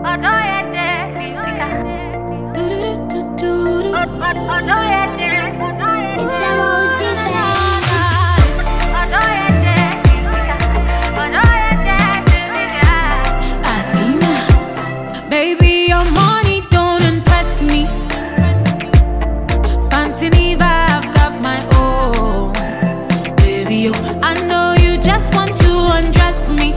Baby, your money don't impress me. Fancy Neva, I've got my own. Baby, I know you just want to undress me.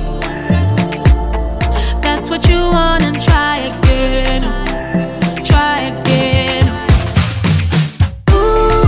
That's what you want, and try again. Try again. Ooh,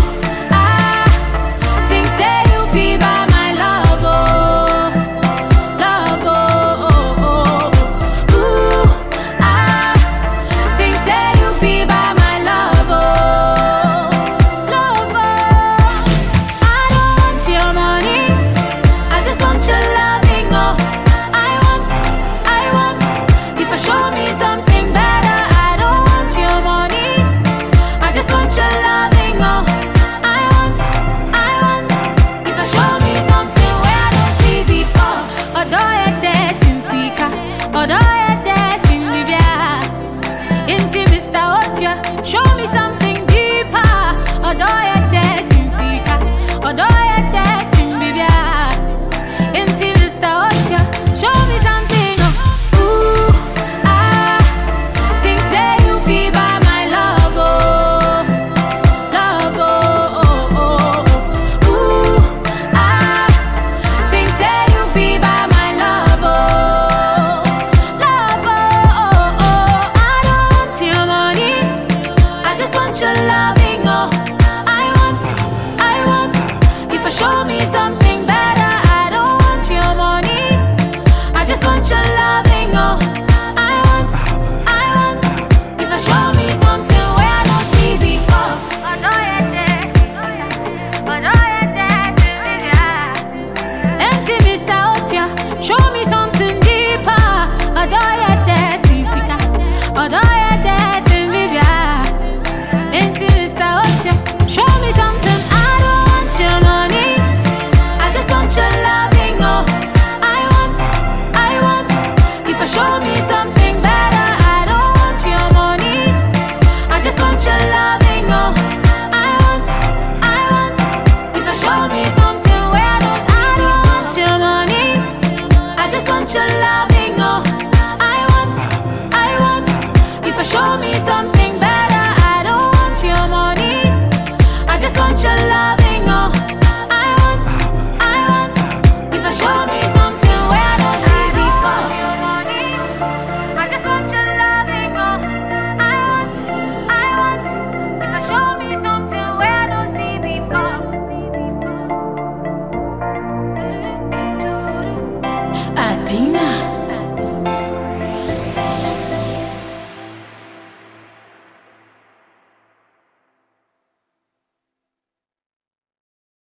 think say you feel by my love, oh, love, oh. Ooh, think say you feel by my love, oh, love, oh. I don't want your money, I just want your loving, oh. I want, if I show me something better. I don't want your money, I just want your loving, oh. I want, if I show me something where I don't see before. Although you're there since Sika, although you're there since Libya, into Mr. Otia, show me something deeper. Although you're there since Sika, although you're there since Libya, into Mr. Otia, show me something, oh. Ooh, think say you feel by my love, oh, love, oh. Ooh, think say you feel by my love, oh, love, oh. I don't want your money, I just want your loving, oh. I want, if I show me something better. I don't want your money, I just want your loving, oh. I want, if I show me something where I don't see before. Empty Mr. Otia, show me something deeper. Although you're there since Sika, although you're there since Libya, empty Mr. Otia, show me something. I don't want your money, I just want your loving, oh. I want, if I show me something.